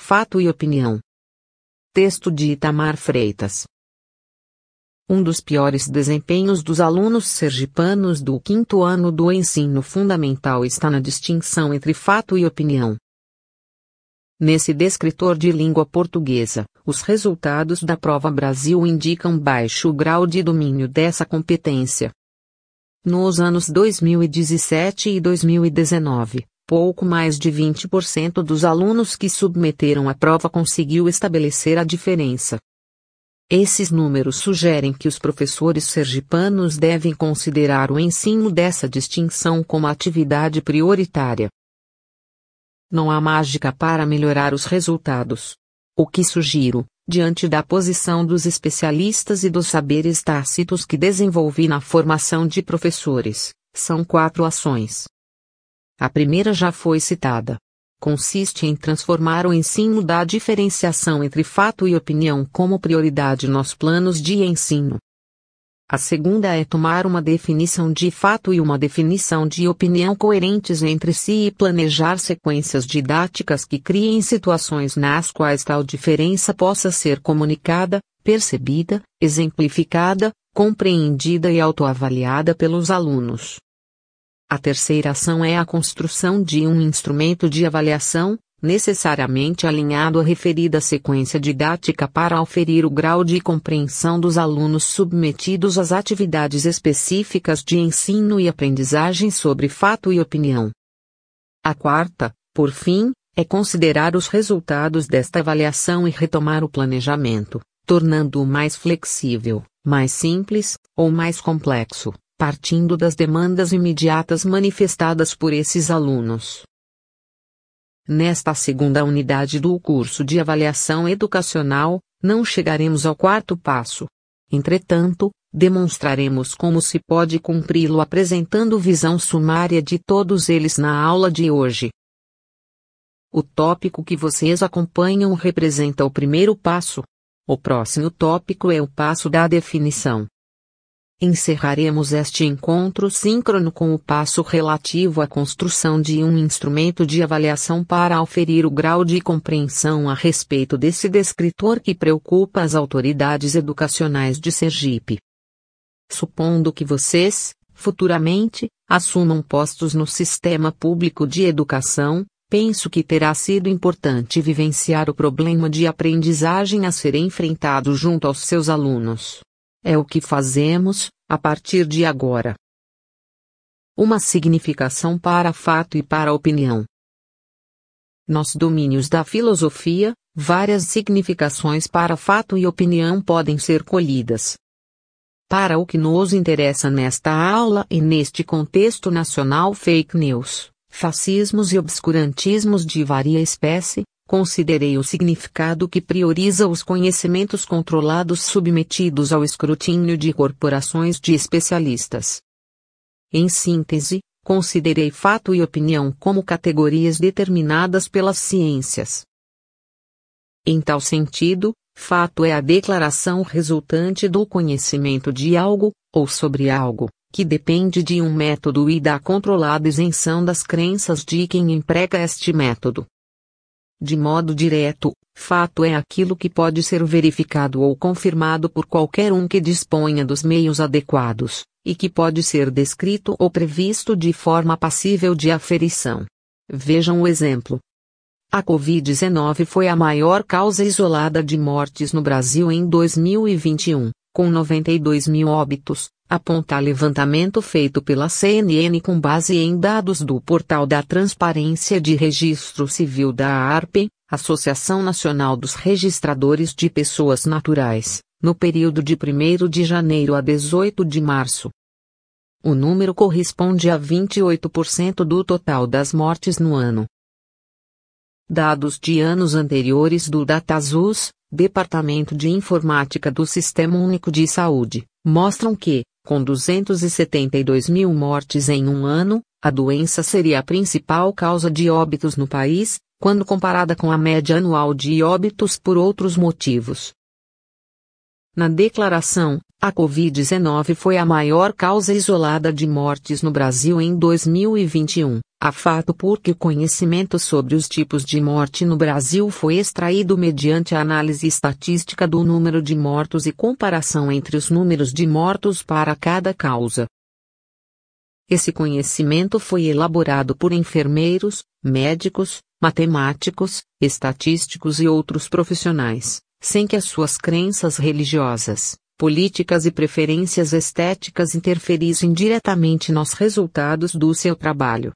fato e opinião. Texto de Itamar Freitas. Um dos piores desempenhos dos alunos sergipanos do 5º ano do ensino fundamental está na distinção entre fato e opinião. Nesse descritor de língua portuguesa, os resultados da Prova Brasil indicam baixo grau de domínio dessa competência. Nos anos 2017 e 2019, pouco mais de 20% dos alunos que submeteram a prova conseguiu estabelecer a diferença. Esses números sugerem que os professores sergipanos devem considerar o ensino dessa distinção como atividade prioritária. Não há mágica para melhorar os resultados. O que sugiro, diante da posição dos especialistas e dos saberes tácitos que desenvolvi na formação de professores, são 4 ações. A primeira já foi citada. Consiste em transformar o ensino da diferenciação entre fato e opinião como prioridade nos planos de ensino. A segunda é tomar uma definição de fato e uma definição de opinião coerentes entre si e planejar sequências didáticas que criem situações nas quais tal diferença possa ser comunicada, percebida, exemplificada, compreendida e autoavaliada pelos alunos. A terceira ação é a construção de um instrumento de avaliação, necessariamente alinhado à referida sequência didática para aferir o grau de compreensão dos alunos submetidos às atividades específicas de ensino e aprendizagem sobre fato e opinião. A quarta, por fim, é considerar os resultados desta avaliação e retomar o planejamento, tornando-o mais flexível, mais simples, ou mais complexo, partindo das demandas imediatas manifestadas por esses alunos. Nesta segunda unidade do curso de avaliação educacional, não chegaremos ao 4º passo. Entretanto, demonstraremos como se pode cumpri-lo apresentando visão sumária de todos eles na aula de hoje. O tópico que vocês acompanham representa o primeiro passo. O próximo tópico é o passo da definição. Encerraremos este encontro síncrono com o passo relativo à construção de um instrumento de avaliação para aferir o grau de compreensão a respeito desse descritor que preocupa as autoridades educacionais de Sergipe. Supondo que vocês, futuramente, assumam postos no sistema público de educação, penso que terá sido importante vivenciar o problema de aprendizagem a ser enfrentado junto aos seus alunos. É o que fazemos, a partir de agora. Uma significação para fato e para opinião. Nos domínios da filosofia, várias significações para fato e opinião podem ser colhidas. Para o que nos interessa nesta aula e neste contexto nacional, fake news, fascismos e obscurantismos de varia espécie, considerei o significado que prioriza os conhecimentos controlados submetidos ao escrutínio de corporações de especialistas. Em síntese, considerei fato e opinião como categorias determinadas pelas ciências. Em tal sentido, fato é a declaração resultante do conhecimento de algo, ou sobre algo, que depende de um método e da controlada isenção das crenças de quem emprega este método. De modo direto, fato é aquilo que pode ser verificado ou confirmado por qualquer um que disponha dos meios adequados, e que pode ser descrito ou previsto de forma passível de aferição. Vejam o exemplo. A Covid-19 foi a maior causa isolada de mortes no Brasil em 2021, com 92 mil óbitos, aponta levantamento feito pela CNN com base em dados do Portal da Transparência de Registro Civil da ARP, Associação Nacional dos Registradores de Pessoas Naturais, no período de 1º de janeiro a 18 de março. O número corresponde a 28% do total das mortes no ano. Dados de anos anteriores do DataSUS, Departamento de Informática do Sistema Único de Saúde, mostram que, com 272 mil mortes em um ano, a doença seria a principal causa de óbitos no país, quando comparada com a média anual de óbitos por outros motivos. Na declaração, A Covid-19 foi a maior causa isolada de mortes no Brasil em 2021, a fato porque o conhecimento sobre os tipos de morte no Brasil foi extraído mediante a análise estatística do número de mortos e comparação entre os números de mortos para cada causa. Esse conhecimento foi elaborado por enfermeiros, médicos, matemáticos, estatísticos e outros profissionais, sem que as suas crenças religiosas, políticas e preferências estéticas interferissem diretamente nos resultados do seu trabalho.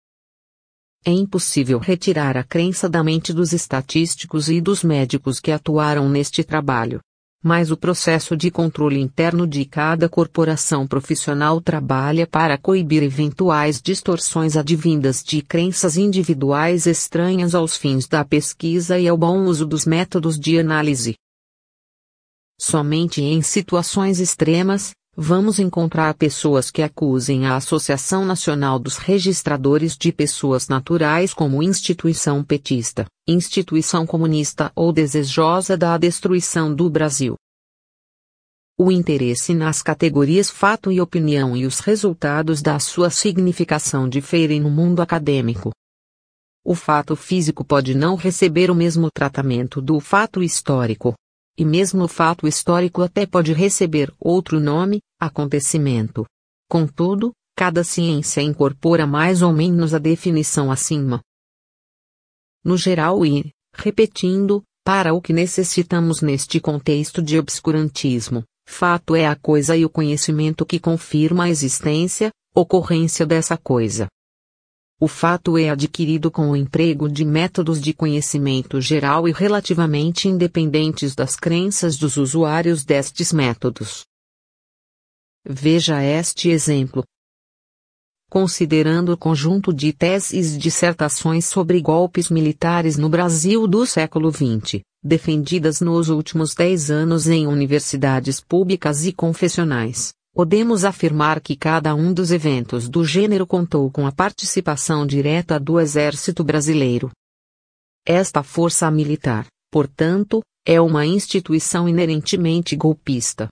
É impossível retirar a crença da mente dos estatísticos e dos médicos que atuaram neste trabalho. Mas o processo de controle interno de cada corporação profissional trabalha para coibir eventuais distorções advindas de crenças individuais estranhas aos fins da pesquisa e ao bom uso dos métodos de análise. Somente em situações extremas, vamos encontrar pessoas que acusem a Associação Nacional dos Registradores de Pessoas Naturais como instituição petista, instituição comunista ou desejosa da destruição do Brasil. O interesse nas categorias fato e opinião e os resultados da sua significação diferem no mundo acadêmico. O fato físico pode não receber o mesmo tratamento do fato histórico. E mesmo o fato histórico até pode receber outro nome, acontecimento. Contudo, cada ciência incorpora mais ou menos a definição acima. No geral e, repetindo, para o que necessitamos neste contexto de obscurantismo, fato é a coisa e o conhecimento que confirma a existência, ocorrência dessa coisa. O fato é adquirido com o emprego de métodos de conhecimento geral e relativamente independentes das crenças dos usuários destes métodos. Veja este exemplo. Considerando o conjunto de teses e dissertações sobre golpes militares no Brasil do século XX, defendidas nos últimos 10 anos em universidades públicas e confessionais, podemos afirmar que cada um dos eventos do gênero contou com a participação direta do Exército Brasileiro. Esta força militar, portanto, é uma instituição inerentemente golpista.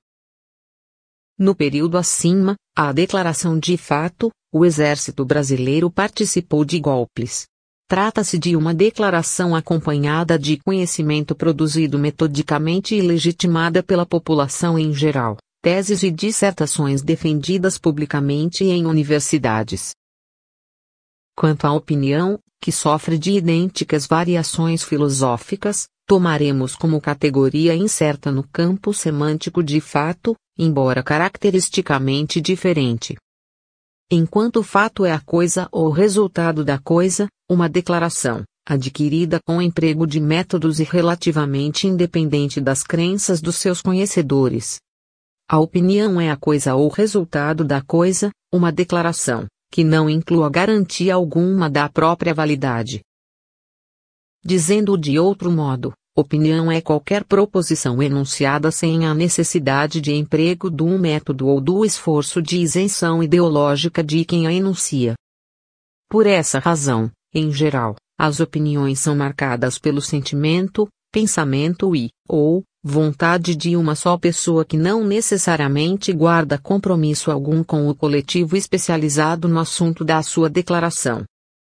No período acima, a declaração de fato, o Exército Brasileiro participou de golpes. Trata-se de uma declaração acompanhada de conhecimento produzido metodicamente e legitimada pela população em geral. Teses e dissertações defendidas publicamente em universidades. Quanto à opinião, que sofre de idênticas variações filosóficas, tomaremos como categoria incerta no campo semântico de fato, embora caracteristicamente diferente. Enquanto o fato é a coisa ou resultado da coisa, uma declaração, adquirida com o emprego de métodos e relativamente independente das crenças dos seus conhecedores. A opinião é a coisa ou resultado da coisa, uma declaração, que não inclua garantia alguma da própria validade. Dizendo de outro modo, opinião é qualquer proposição enunciada sem a necessidade de emprego de um método ou do esforço de isenção ideológica de quem a enuncia. Por essa razão, em geral, as opiniões são marcadas pelo sentimento, pensamento ou vontade de uma só pessoa que não necessariamente guarda compromisso algum com o coletivo especializado no assunto da sua declaração.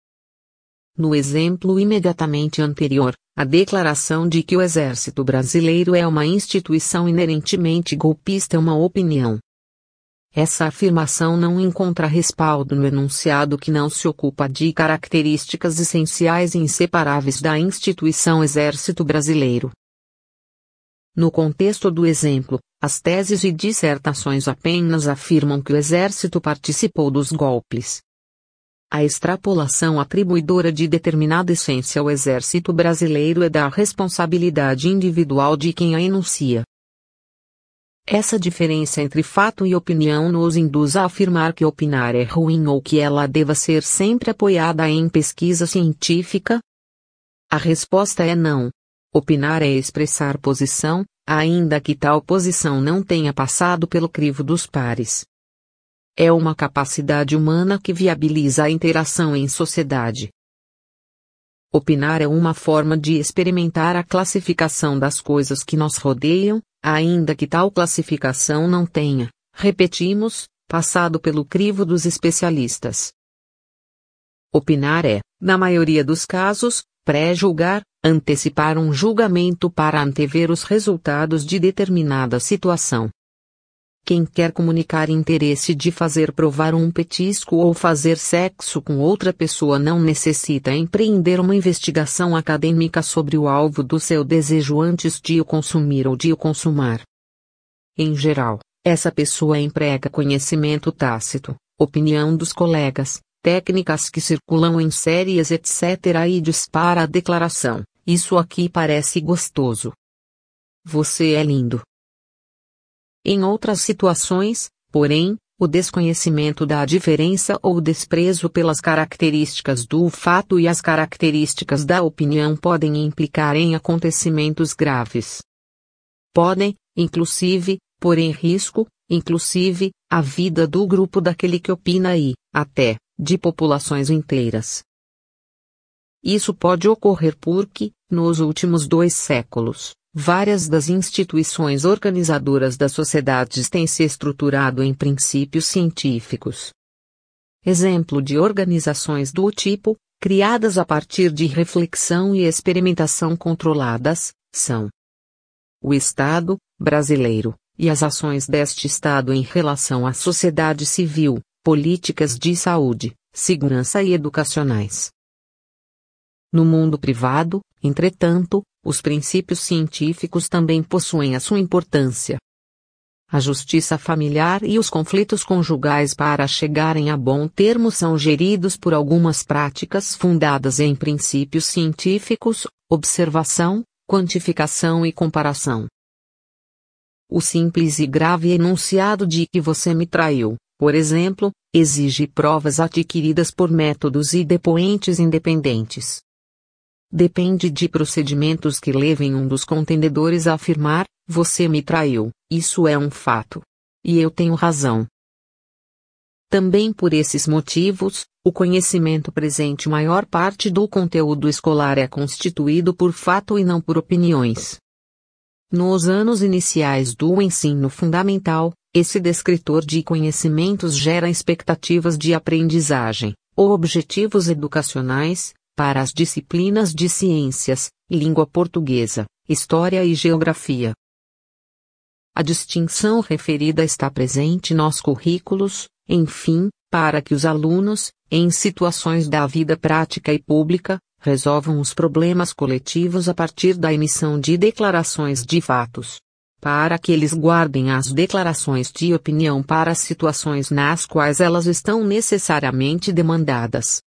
No exemplo imediatamente anterior, a declaração de que o Exército Brasileiro é uma instituição inerentemente golpista é uma opinião. Essa afirmação não encontra respaldo no enunciado que não se ocupa de características essenciais e inseparáveis da instituição Exército Brasileiro. No contexto do exemplo, as teses e dissertações apenas afirmam que o Exército participou dos golpes. A extrapolação atribuidora de determinada essência ao Exército Brasileiro é da responsabilidade individual de quem a enuncia. Essa diferença entre fato e opinião nos induz a afirmar que opinar é ruim ou que ela deva ser sempre apoiada em pesquisa científica? A resposta é não. Opinar é expressar posição, ainda que tal posição não tenha passado pelo crivo dos pares. É uma capacidade humana que viabiliza a interação em sociedade. Opinar é uma forma de experimentar a classificação das coisas que nos rodeiam, ainda que tal classificação não tenha, repetimos, passado pelo crivo dos especialistas. Opinar é, na maioria dos casos, pré-julgar, antecipar um julgamento para antever os resultados de determinada situação. Quem quer comunicar interesse de fazer provar um petisco ou fazer sexo com outra pessoa não necessita empreender uma investigação acadêmica sobre o alvo do seu desejo antes de o consumir ou de o consumar. Em geral, essa pessoa emprega conhecimento tácito, opinião dos colegas, técnicas que circulam em séries etc. e dispara a declaração: "Isso aqui parece gostoso. Você é lindo." Em outras situações, porém, o desconhecimento da diferença ou desprezo pelas características do fato e as características da opinião podem implicar em acontecimentos graves. Podem, inclusive, pôr em risco, inclusive, a vida do grupo daquele que opina e, até, de populações inteiras. Isso pode ocorrer porque, nos últimos 2 séculos, várias das instituições organizadoras das sociedades têm se estruturado em princípios científicos. Exemplo de organizações do tipo, criadas a partir de reflexão e experimentação controladas, são o Estado brasileiro, e as ações deste Estado em relação à sociedade civil, políticas de saúde, segurança e educacionais. No mundo privado, entretanto, os princípios científicos também possuem a sua importância. A justiça familiar e os conflitos conjugais para chegarem a bom termo são geridos por algumas práticas fundadas em princípios científicos, observação, quantificação e comparação. O simples e grave enunciado de que você me traiu, por exemplo, exige provas adquiridas por métodos e depoentes independentes. Depende de procedimentos que levem um dos contendedores a afirmar: "Você me traiu, isso é um fato. E eu tenho razão." Também por esses motivos, o conhecimento presente maior parte do conteúdo escolar é constituído por fato e não por opiniões. Nos anos iniciais do ensino fundamental, esse descritor de conhecimentos gera expectativas de aprendizagem, ou objetivos educacionais, para as disciplinas de ciências, língua portuguesa, história e geografia. A distinção referida está presente nos currículos, enfim, para que os alunos, em situações da vida prática e pública, resolvam os problemas coletivos a partir da emissão de declarações de fatos. Para que eles guardem as declarações de opinião para as situações nas quais elas estão necessariamente demandadas.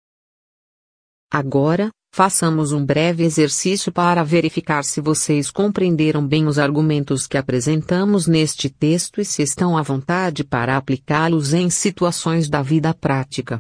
Agora, façamos um breve exercício para verificar se vocês compreenderam bem os argumentos que apresentamos neste texto e se estão à vontade para aplicá-los em situações da vida prática.